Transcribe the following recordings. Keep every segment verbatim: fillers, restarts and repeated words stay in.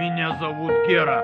Меня зовут Гера.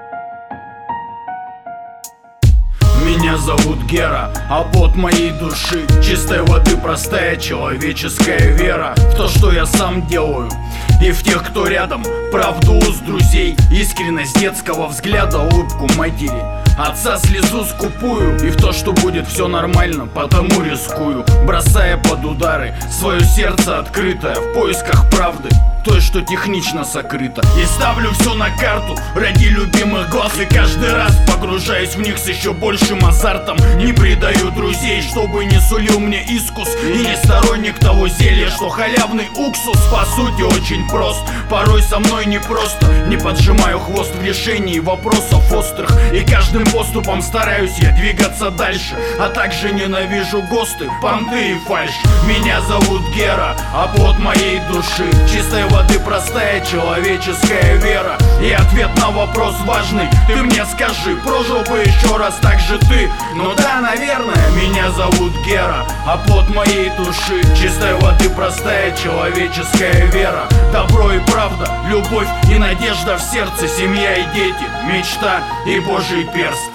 Меня зовут Гера, а плод моей души чистой воды простая человеческая вера в то, что я сам делаю, и в тех, кто рядом, правду уст друзей, искренность детского взгляда, улыбку матери, отца слезу скупую, и в то, что будет все нормально, потому рискую, бросая под удары свое сердце открытое в поисках правды, той, что технично сокрыто. И ставлю все на карту ради любимых глаз, и каждый раз погружаюсь в них с еще большим азартом. Не предаю друзей, чтобы не сулил мне искус, и не сторонник того зелья, что халявный уксус. По сути очень прост, порой со мной непросто. Не поджимаю хвост в решении вопросов острых, и каждым поступом стараюсь я двигаться дальше. А также ненавижу ГОСТы, понты и фальшь. Меня зовут Гера, а плод моей души чистой воды простая человеческая вера. И ответ на вопрос важный, ты мне скажи, прожил бы еще раз так же ты? Ну да, наверное. Меня зовут Гера, а плод моей души чистой воды простая человеческая вера. Добро и правда, любовь и надежда в сердце, семья и дети, мечта и Божий перст.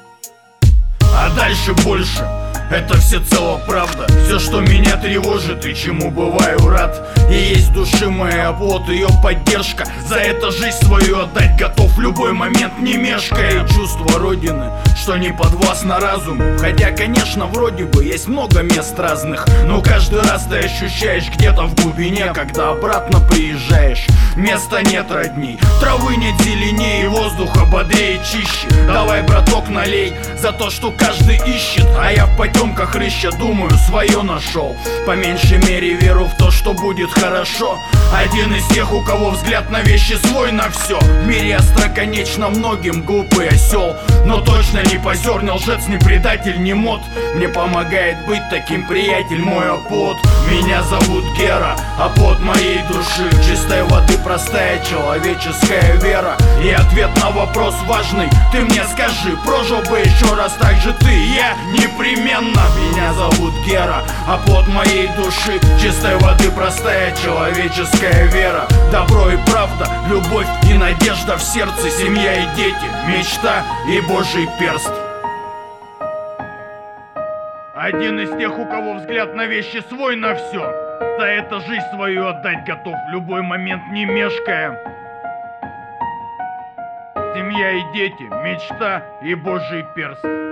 А дальше больше. Это всецело правда, все, что меня тревожит и чему бываю рад. И есть души моя плод, ее поддержка. За это жизнь свою отдать готов в любой момент, не мешкая. И чувство родины, что не подвластно разуму. Хотя, конечно, вроде бы есть много мест разных, но каждый раз ты ощущаешь где-то в глубине, когда обратно приезжаешь, места нет родней, травы нет зеленее, воздуха бодрее, чище. Давай, браток, налей за то, что каждый ищет, а я в потемках рыща думаю, свое нашел. По меньшей мере веру в то, что будет хорошо. Один из тех, у кого взгляд на вещи свой на все. В мире остроконечно многим глупый осел, но точно не позер, не лжец, не предатель, не мод. Мне помогает быть таким приятель мой оплот. Меня зовут Гера, а плод моей души чистой воды простая человеческая вера. И ответ на вопрос важный, ты мне скажи, прожил бы еще раз так же ты? Я непременно. Меня зовут Гера, а плод моей души чистой воды простая человеческая вера. Добро и правда, любовь и надежда в сердце, семья и дети, мечта и Божий перст. Один из тех, у кого взгляд на вещи свой на все. За это жизнь свою отдать готов в любой момент, не мешкая. Семья и дети, мечта и Божий перст.